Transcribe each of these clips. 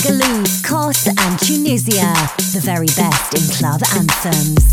Toulouse, Kos and Tunisia, the very best in club anthems.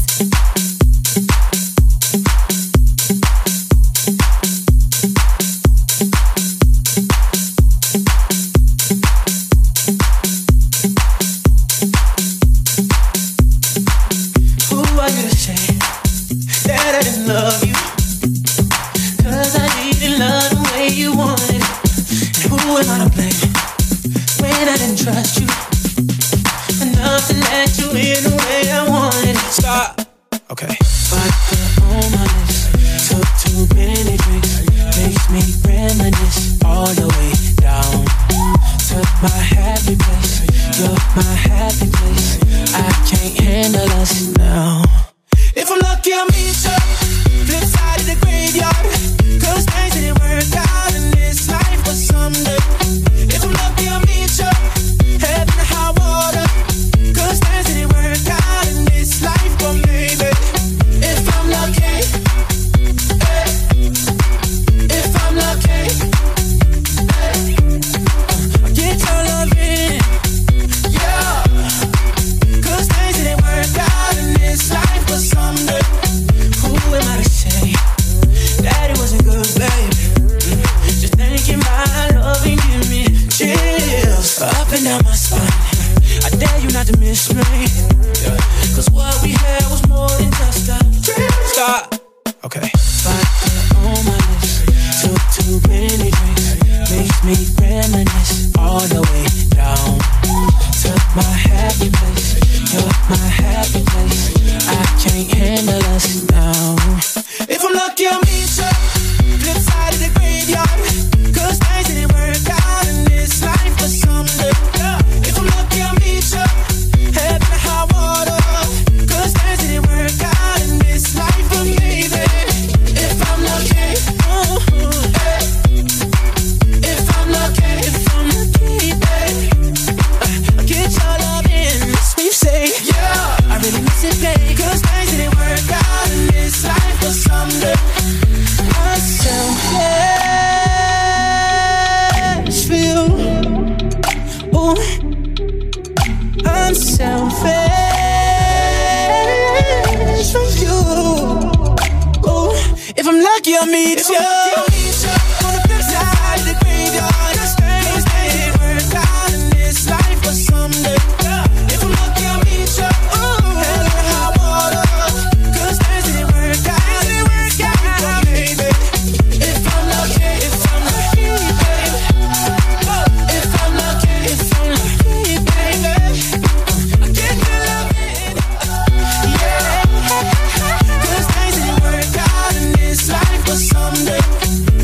Someday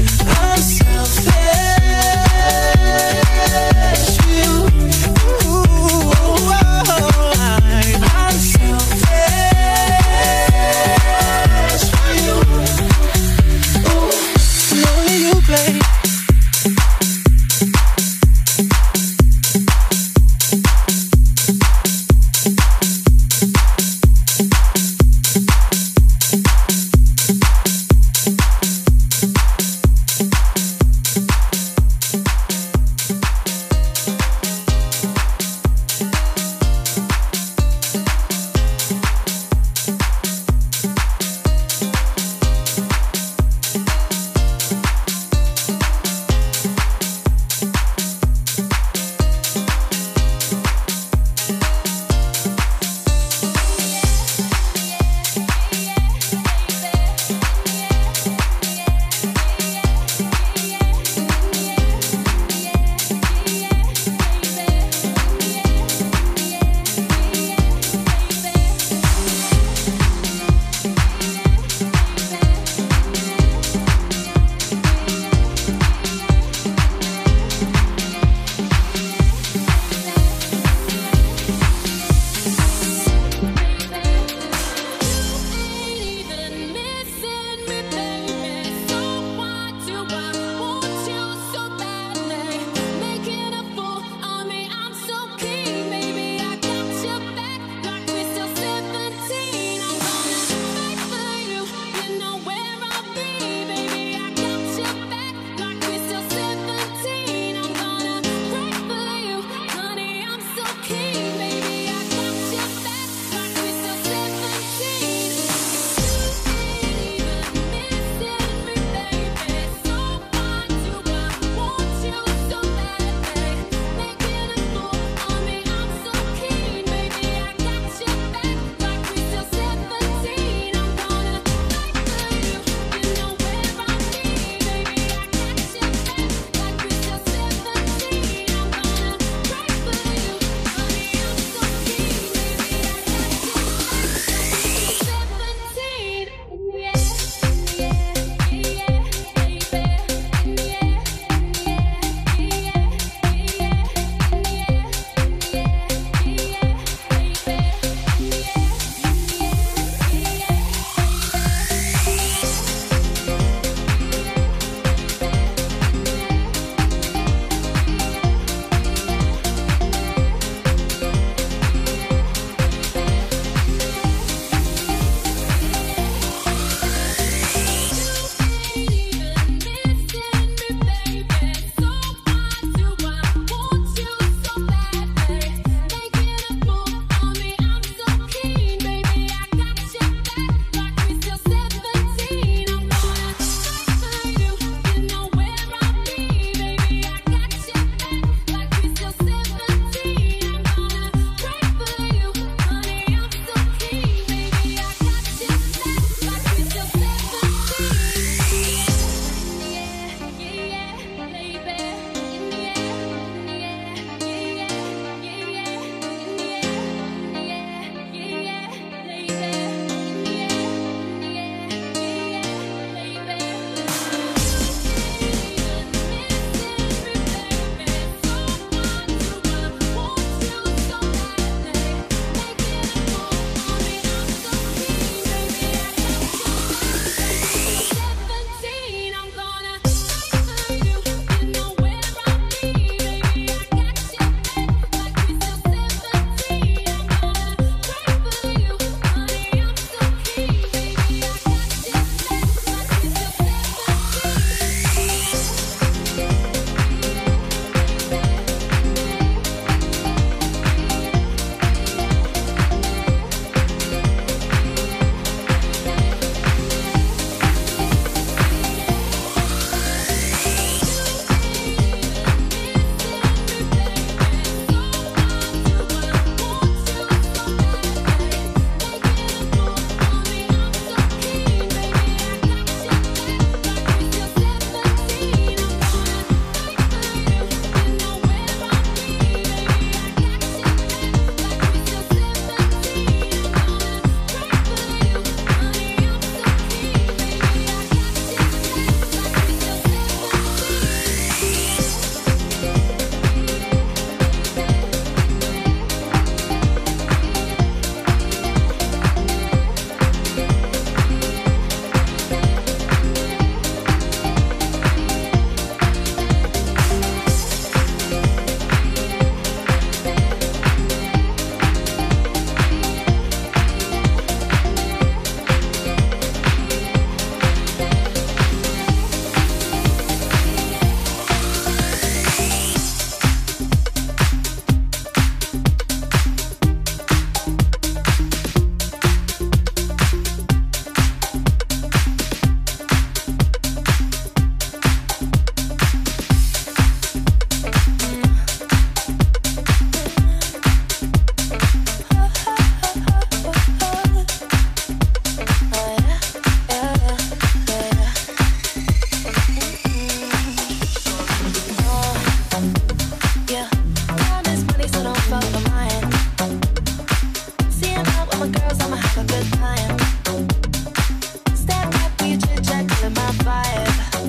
have a good time. Step back, we chit chat, killing my vibe.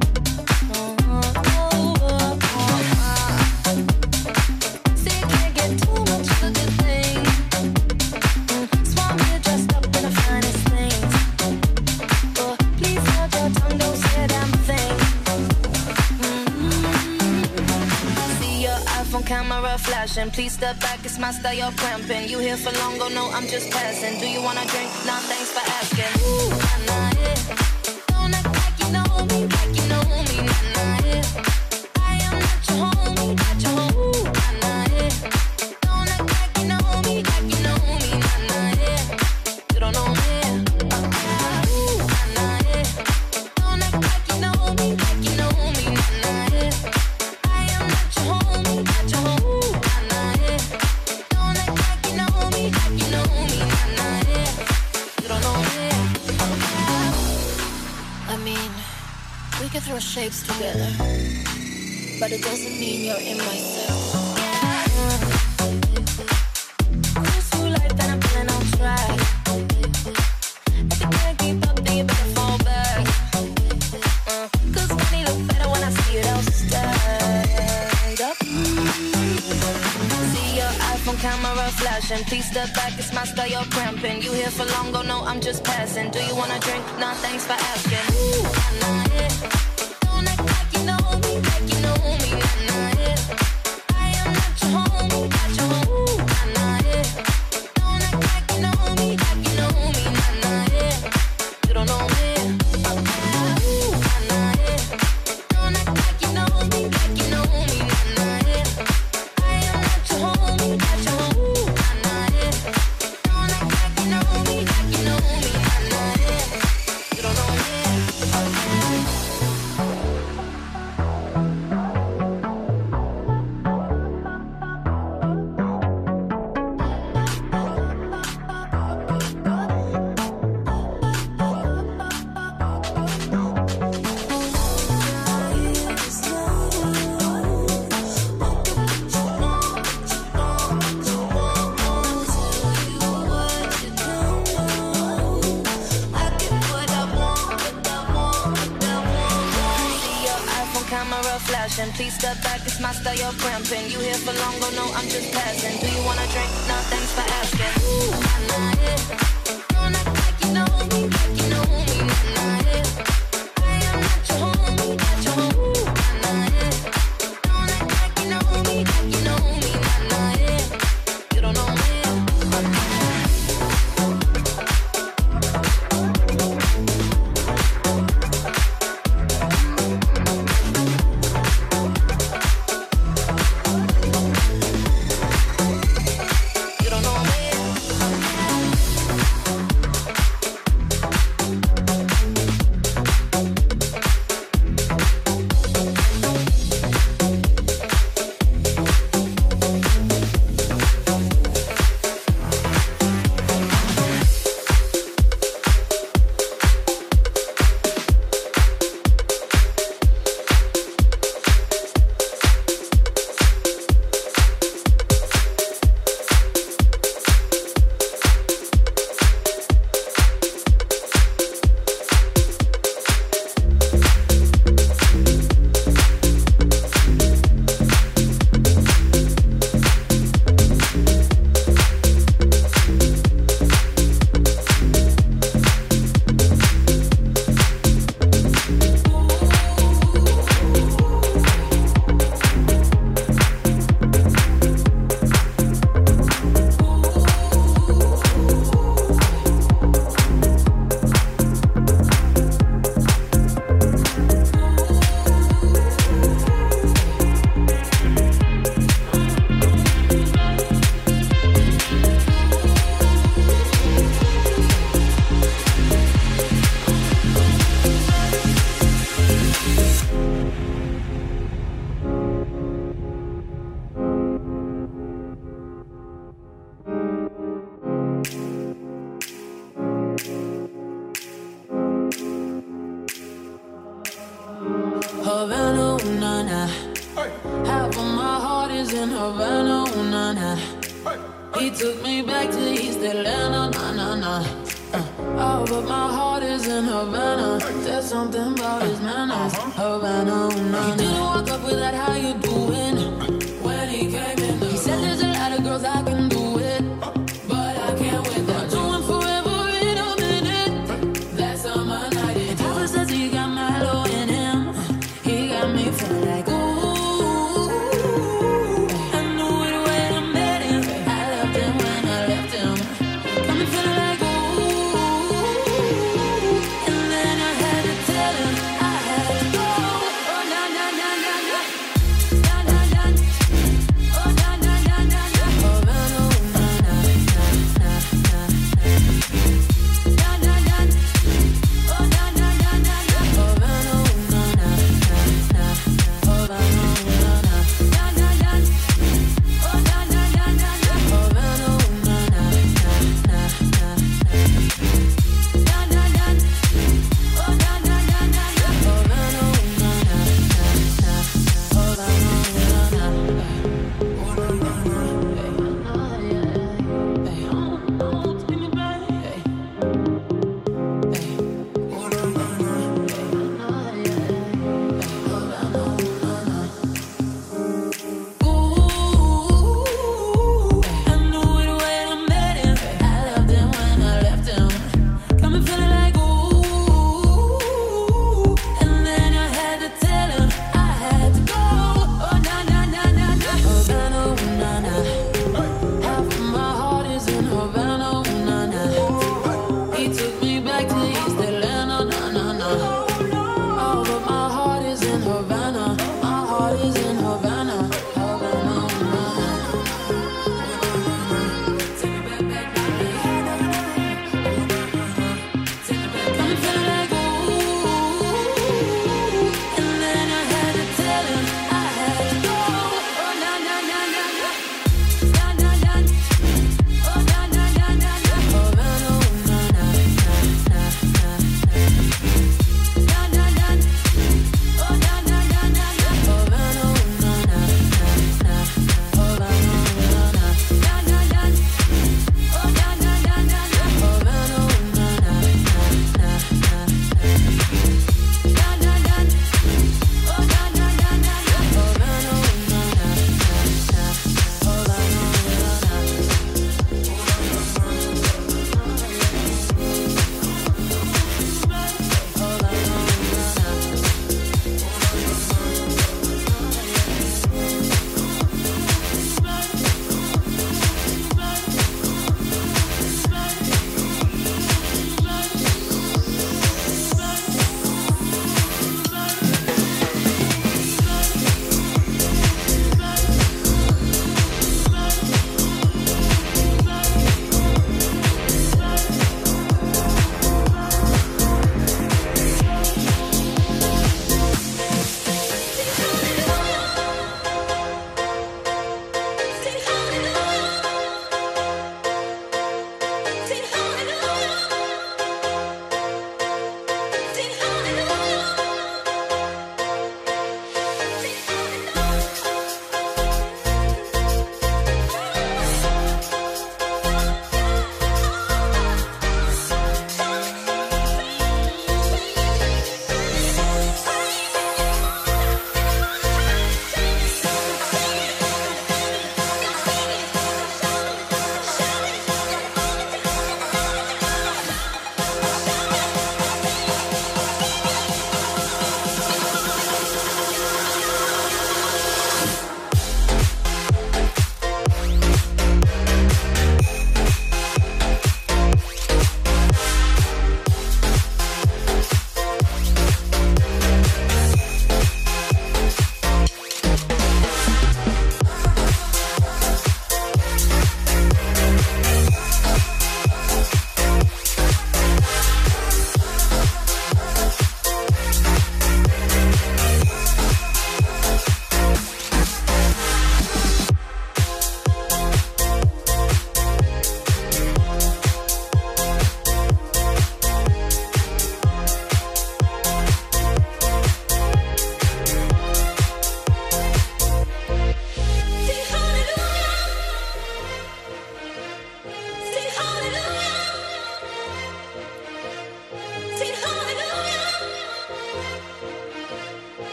See, you can't get too much of a good thing. Swap me dressed up in the finest things. Please hold your tongue, don't say a damn thing. See your iPhone camera flashing. Please step back, it's my style, you're cramping. You here for long, go no, I'm just passing. Do you wanna drink? Nah, thanks for asking. Ooh, nah, nah, yeah. Don't act like you know me, like you know me, nah, nah, yeah. I am not your homie, not your homie. Ooh, nah, nah, yeah. Don't act like you know me, like you know me, nah, nah, yeah. You don't know me. Ooh, nah, nah, yeah. Don't act like you know me, like you know me, nah, nah, yeah. I am not your homie, not your homie. Ooh, nah, nah, yeah. Don't act like you know me, like you know me, nah, nah, yeah. You don't know me. I mean, we can throw shapes together, but it doesn't mean you're in my circle. Cruise through life and I'm feeling on track. If you can't keep up, then you better fall back. Cause money look better when I see it all stacked up. See your iPhone camera flashing. Please step back, it's my style, you're cramping. You here for long, go no, I'm just passing. Do you wanna drink? Nah, thanks for asking. Ooh, nah, nah, yeah. Don't act like you know me, like you know me, nah, nah, yeah. I am not your homie, not your homie. Ooh, nah, nah, yeah. Don't act like you know me, like you know me, nah, nah, yeah. You don't know me. Ooh, nah, nah, yeah. Don't act like you know me, like you know me, nah, nah, yeah. I am not your homie, not your homie. Ooh, nah, nah, yeah. Don't act like you know me, like you know me, nah, nah, yeah. You don't know me. Please step back, it's my style, you're cramping. You here for long, go no, I'm just passing. Do you wanna drink? Nah, thanks for asking. Ooh, nah, nah, yeah. Don't act like you know me, like you know me, nah, nah, yeah. I am not your homie, not your homie. Ooh, nah, nah, yeah. Don't act like you know me, like you know me, nah, nah, yeah. You don't know me. Havana, ooh, na, na. Half of my heart is in Havana, ooh, na, na. He took me back to East Atlanta, na, na, na. but my heart is in Havana. There's something about his manners. Havana, I didn't walk up with that, how you doing? When he came in, he said there's a lot of girls I can do it, but I can't wait. They're doing forever in a minute. That's how my night is. Papa says he got Milo in him. He got me feeling like ooh. I knew it when I met him. I loved him when I left him. Got me feeling like ooh. And then I had to tell him I had to go. Oh na na na na na.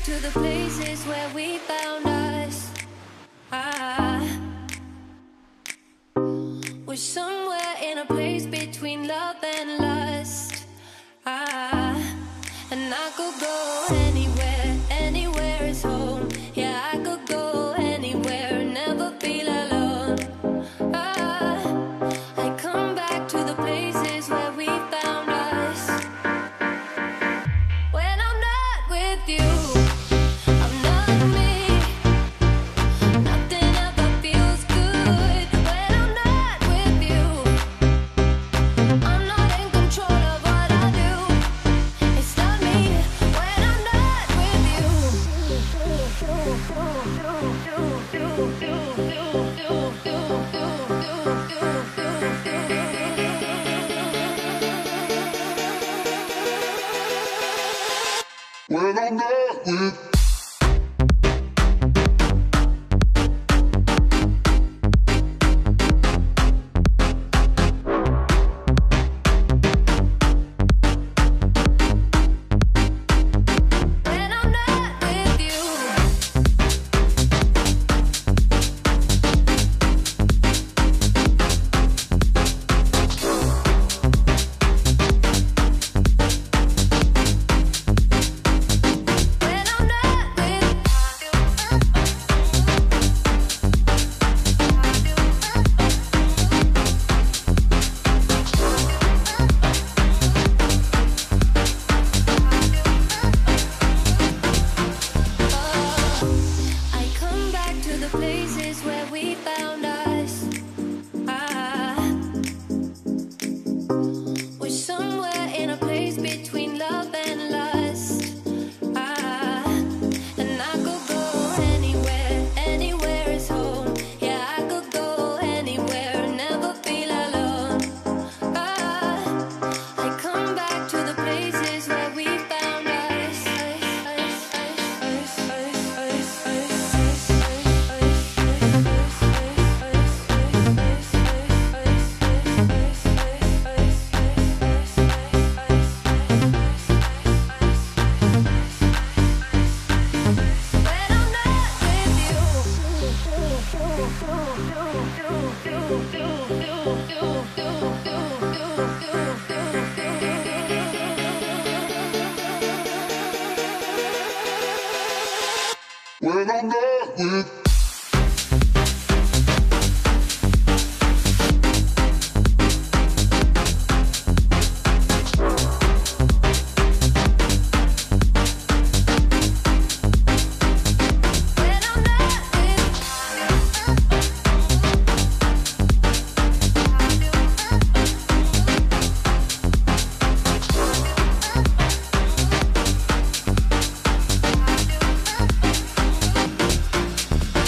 to the places where we found us. We're somewhere in a place between love and lust. And I could go anywhere, anywhere is home. Yeah, I could go anywhere, never feel alone. I come back to the places where we found us. When I'm not with you, I'm not me. Nothing ever feels good. When I'm not with you, I'm not in control of what I do. It's not me. When I'm not with you. When I'm not with When I'm not with you. When I'm not with I come back to the places where we found us. We're somewhere in a place between love and lust. And I could go anywhere, anywhere is home. Yeah, I could go anywhere, never feel alone. I come back to the places where we found us. When I'm not when I'm not with When I'm not with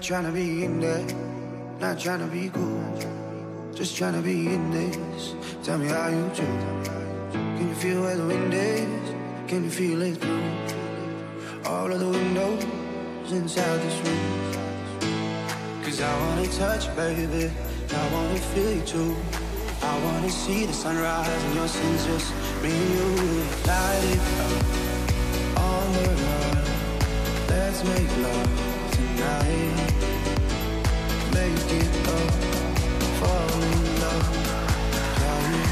trying to be in there, not trying to be cool, just trying to be in this. Tell me how you do. Can you feel where the wind is? Can you feel it through all of the windows inside this room? Cause I wanna touch you, baby, I wanna feel you too. I wanna see the sunrise and your sins, just me and you. Light it up, all around. Let's make love tonight. Make it up, fall in love, yeah.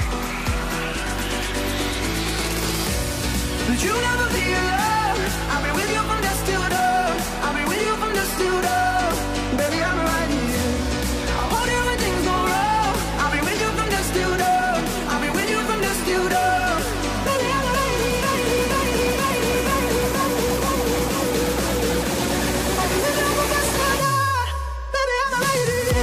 But you never be alone. I'll be with you from dusk till dawn. I'll be with you from dusk till dawn. Baby, I'm right here. I'll hold you when things go wrong. I'll be with you from dusk till dawn. I'll be with you from dusk till dawn. Baby, I'm right here. I'll be with you from dusk till dawn. Baby, I'm right here.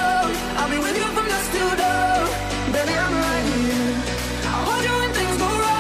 Baby, I'm right here. I'll hold you when things go wrong.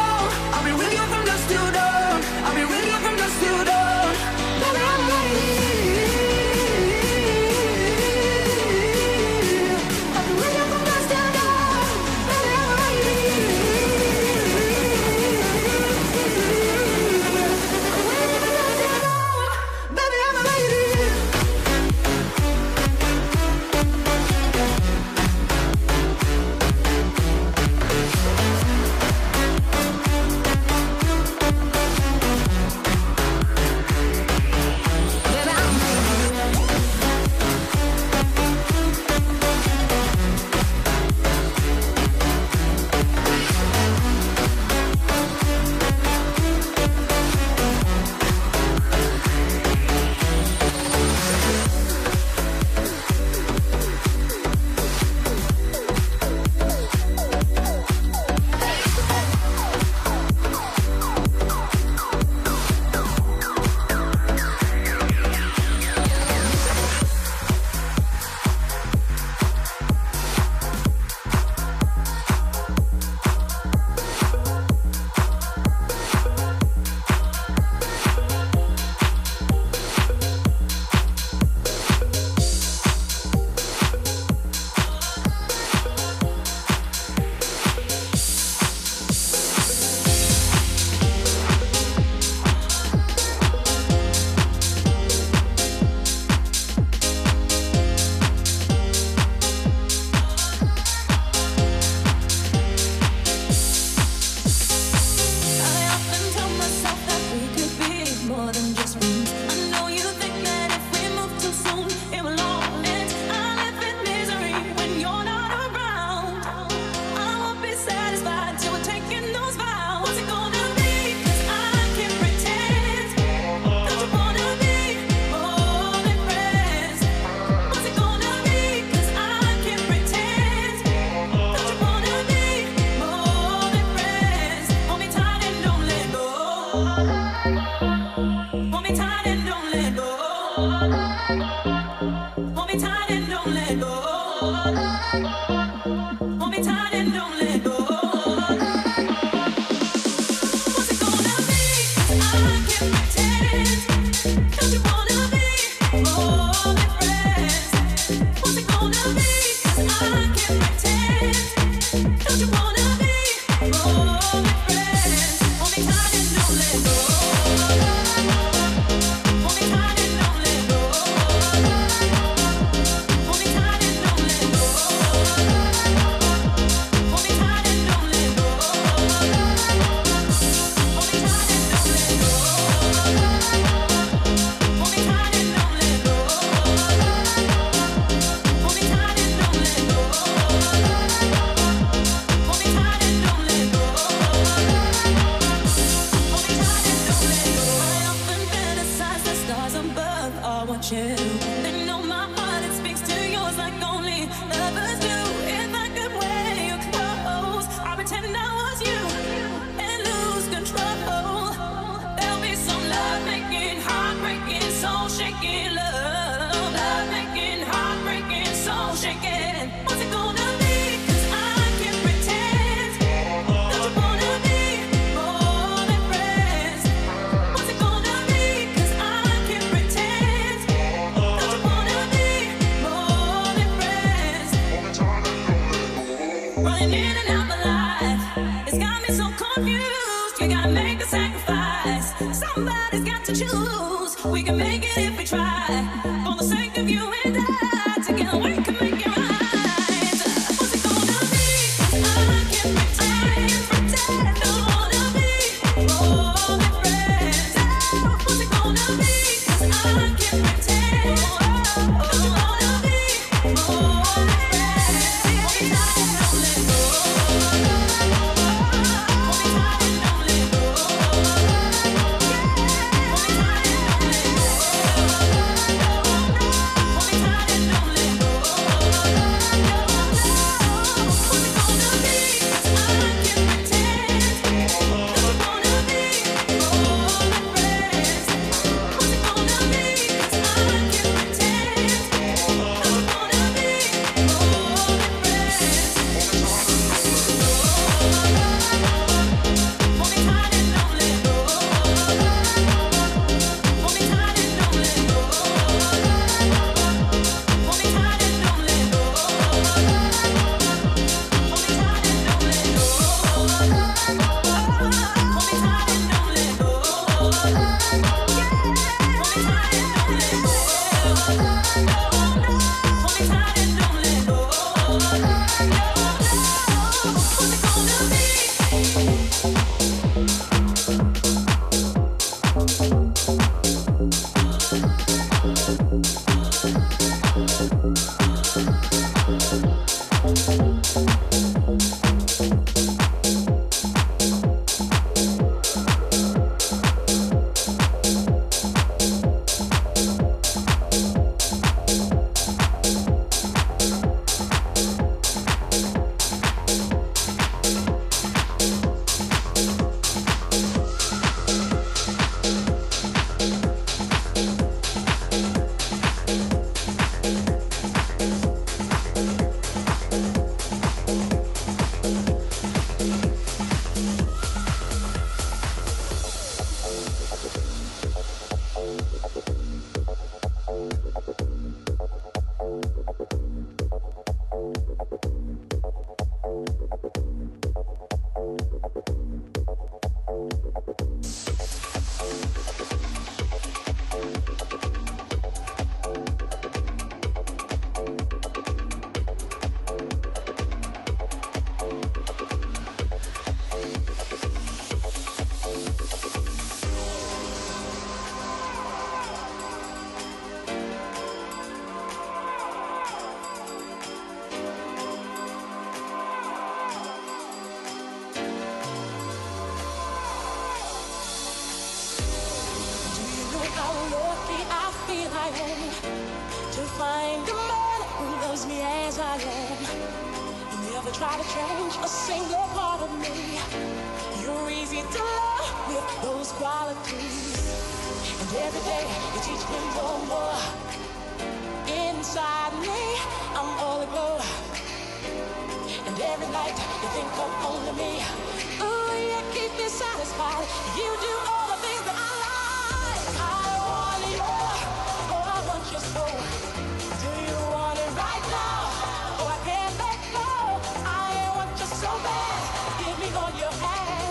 Give me all your hands.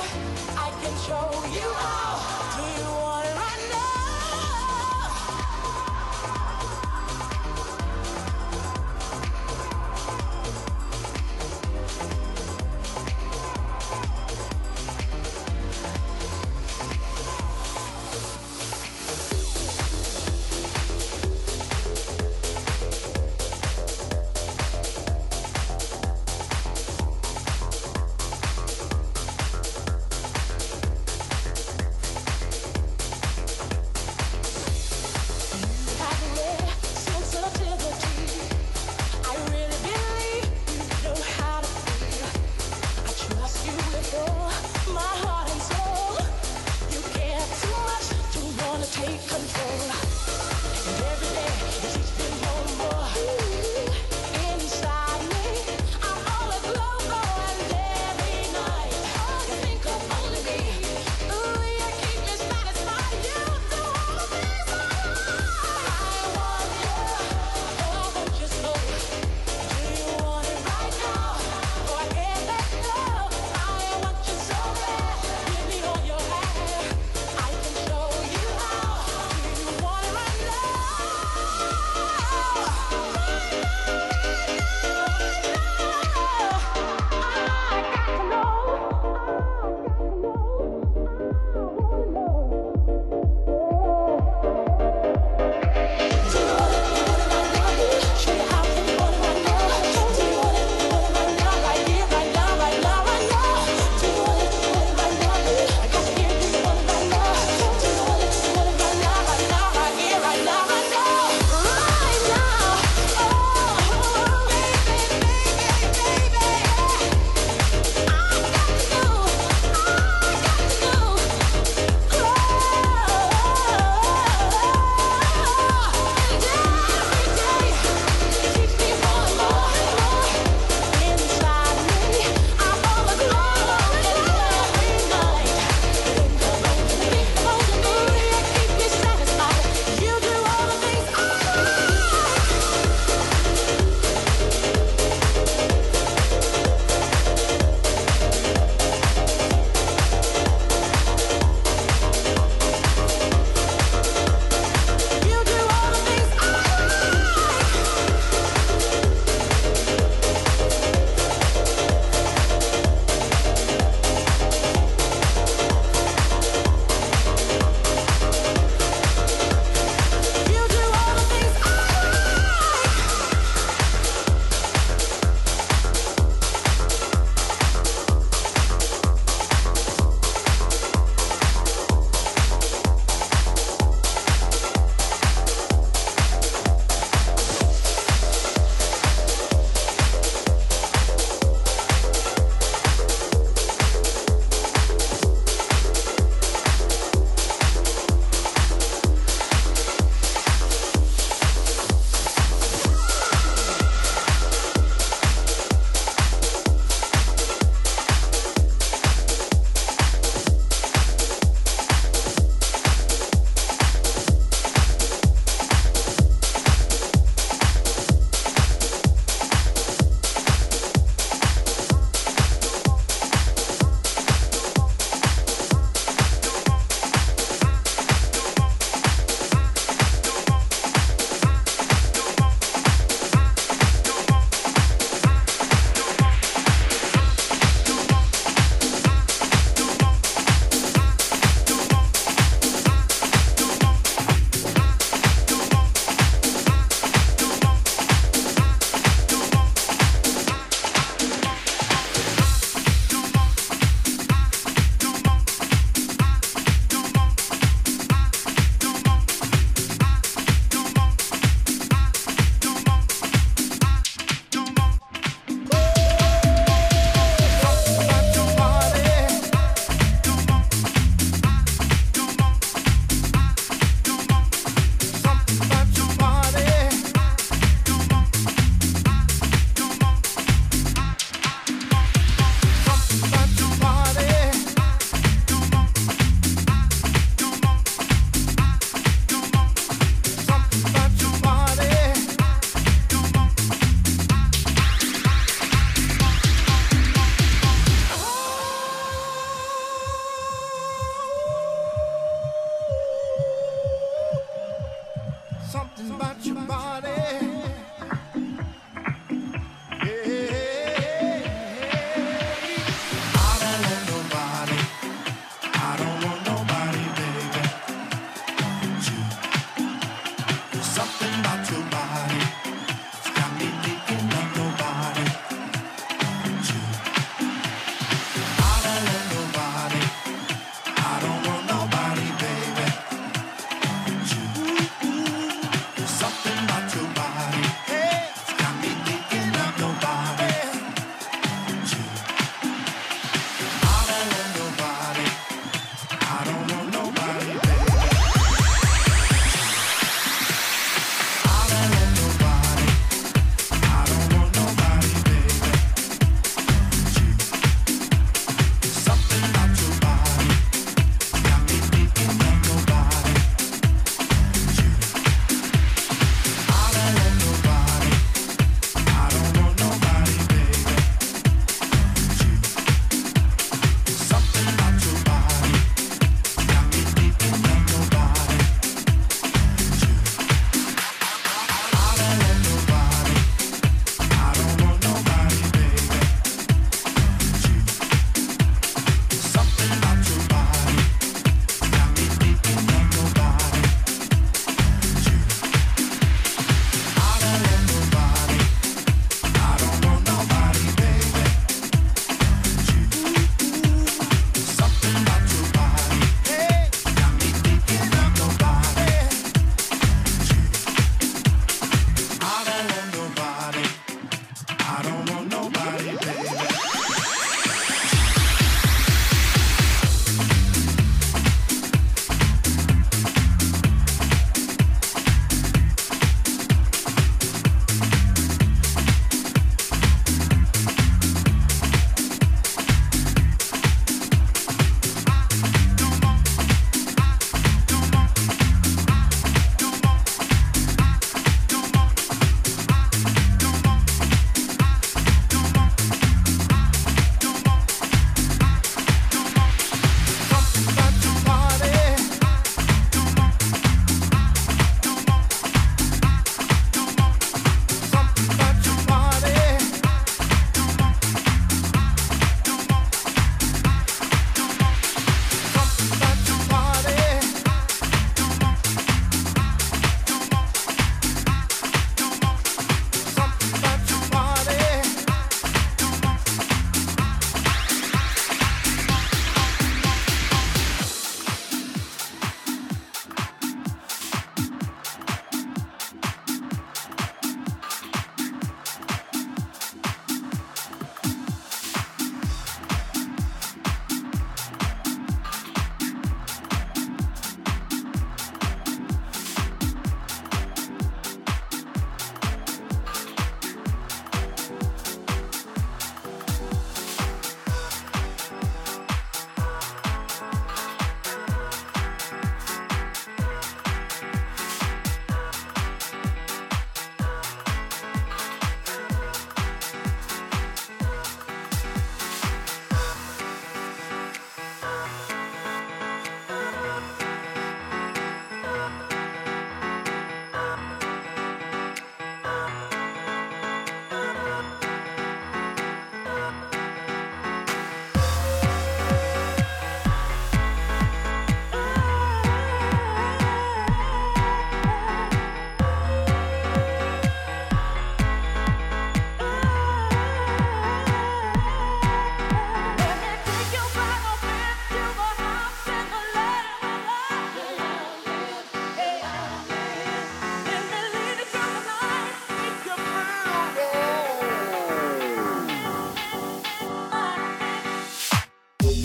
show you how. Do you want it right now?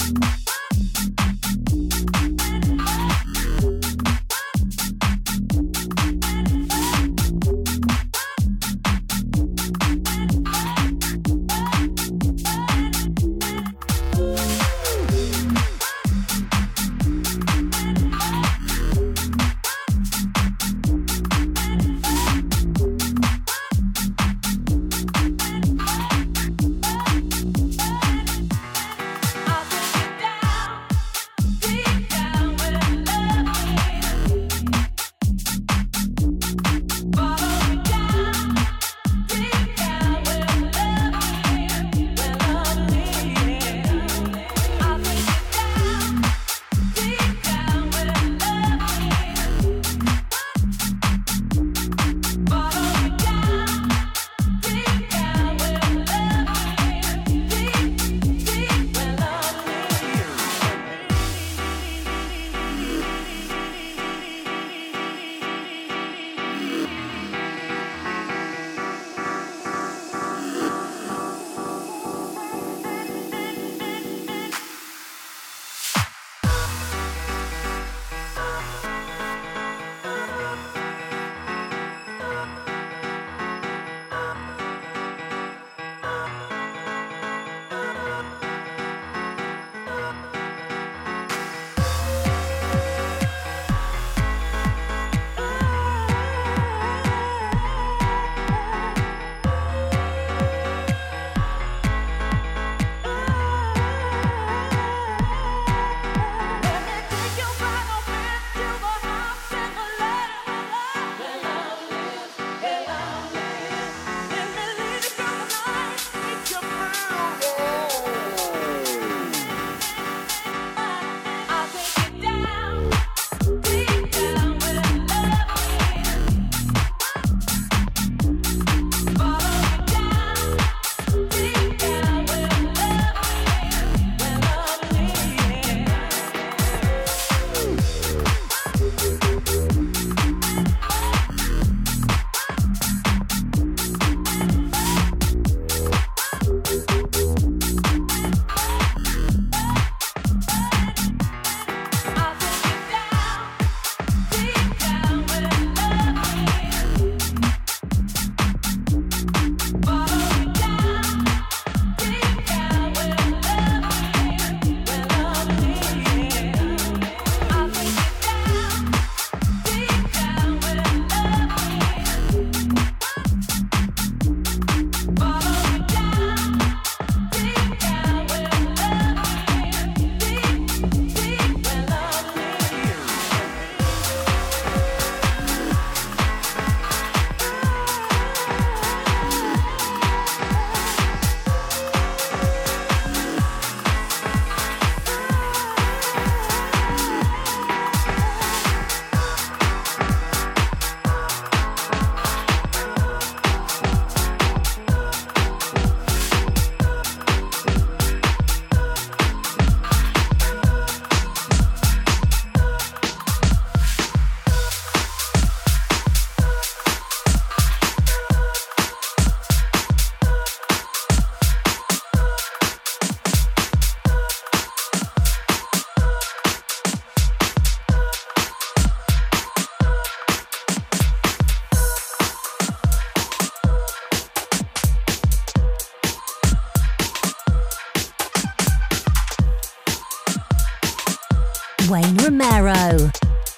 Wayne Romero. You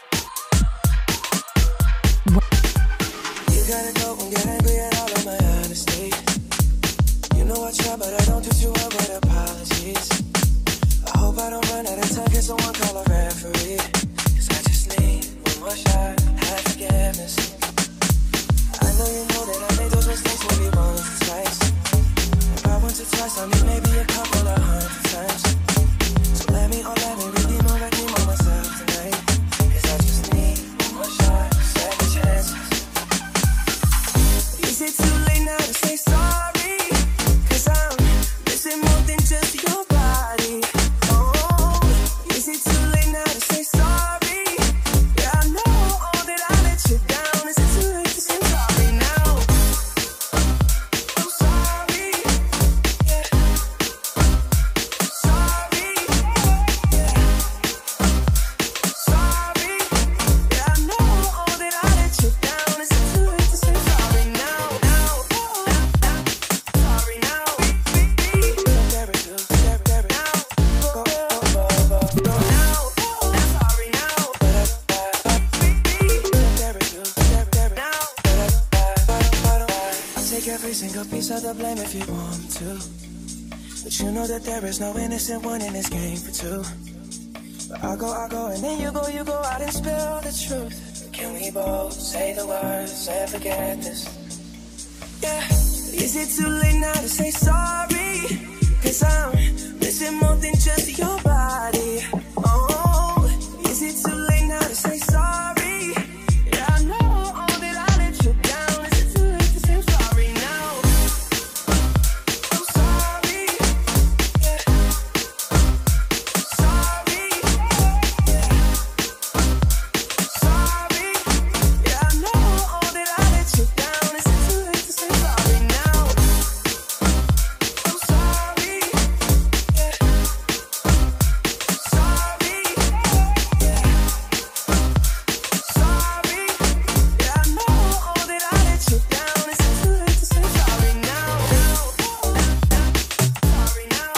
gotta go and get angry at all of my honesty. You know I try, but I don't do too well with apologies. I hope I don't run out of time, can someone call a referee? Cause I just need one more shot, have forgiveness. I know you know that I made those mistakes maybe once or twice. If I once or twice, I mean maybe a couple of 100 times. So let me redeem or redeem on myself tonight. Cause I just need one more shot, second chances. Is it too late now to say sorry? Cause I'm missing more than just your body. Oh, is it too late now to say a piece of the blame if you want me to. But you know that there is no innocent one in this game for two. But I go, and then you go out and spill the truth. Can we both say the words and forget this? Yeah. Is it too late now to say sorry? 'Cause I'm missing more than just your body. Oh, is it too late now to say sorry? Yeah, I know that I let you down. Is it too late to say sorry now? I'm sorry. Yeah. Sorry. Yeah. Sorry. Yeah, I know that I let you down. Is it too late to say sorry now? I'm sorry. Yeah. Sorry. Yeah. Sorry. Yeah, I know that I let you down. Is it too late to say sorry now? Sorry now.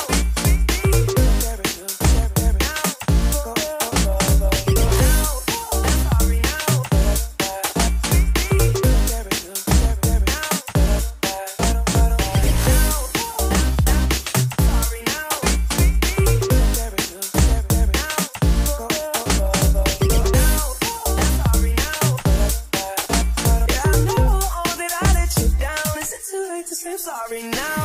Sorry now.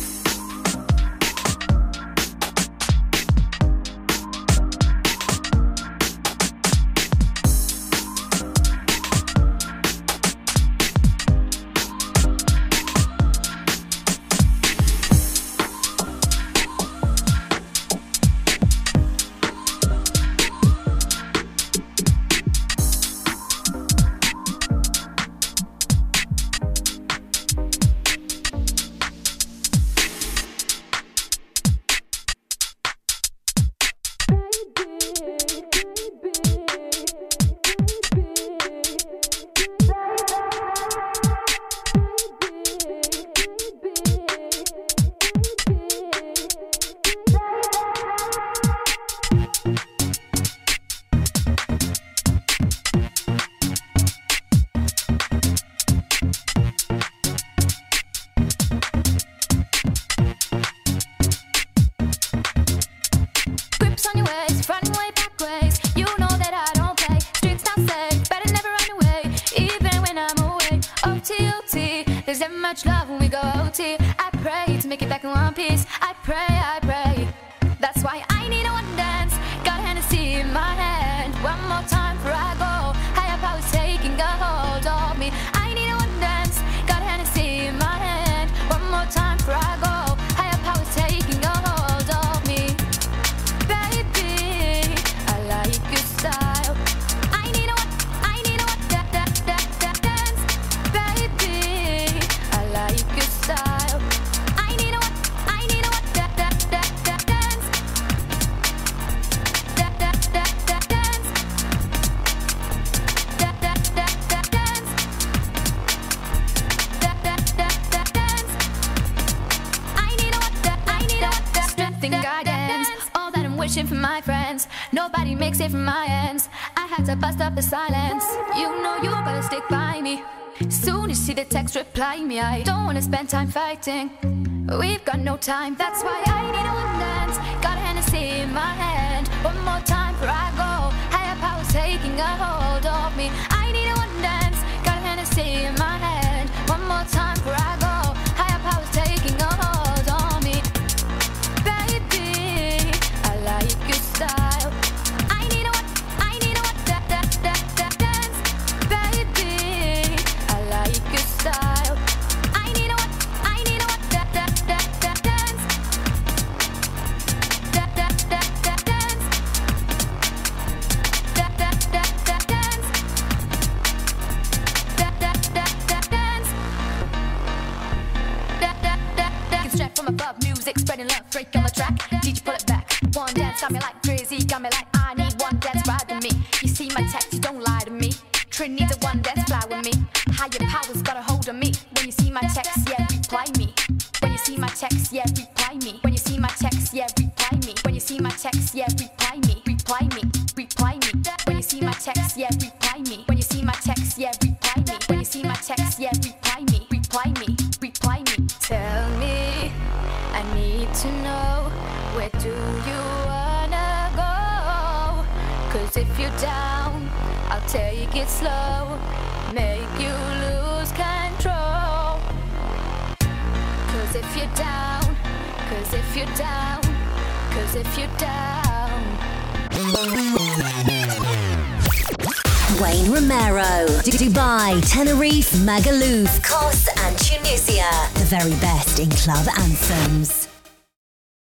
Grips on your waist, running way back ways. You know that I don't play. Streets not safe, better never run away. Even when I'm away. OT, there's never much love when we go OT. I pray to make it back in one piece. I pray. That's why I need a one dance. Got Hennessy in my hand. One more time before I go. Higher powers taking a hold of me. I need a one dance. Got Hennessy in my hand. One more time before I go. Higher powers taking a hold of me. Baby, I like your style. I need a one dance. Baby, I like your style. I need a one dance. Strength and guidance, all that I'm wishing for my friends. Nobody makes it from my ends. I had to bust up the silence. You know you better stick by me. Soon as you see the text, reply me. I don't wanna spend time fighting. We've got no time. That's why I need a one dance. Got Hennessy in my hand. One more time before I go. Higher powers taking a hold of me. I need a one dance. Got Hennessy in my hand. One more time before I go. Higher powers taking a hold on me. Baby, I like your style. I need a one dance. Baby, I like your style. I need a one dance. Straight from above, music spreading love, break on the track. DJ pull it back. One dance got me like crazy, got me like I need one dance, ride with me. You see my text, you don't lie to me. Trin needs a one dance, fly with me. Higher powers got a hold of me. When you see my text, yeah, reply me. When you see my text, yeah, reply me. When you see my text, yeah, reply me. When you see my text, yeah, reply me. Reply me, reply me. When you see my text, yeah, reply me. When you see my text, yeah, reply me. When you see my text, yeah, reply me. Reply me, reply me. to know, where do you wanna go? Cause if you're down, I'll take it slow, make you lose control. Cause if you're down, cause if you're down, cause if you're down. Wayne Romero, Dubai, Tenerife, Magaluf, Kos and Tunisia. The very best in club anthems.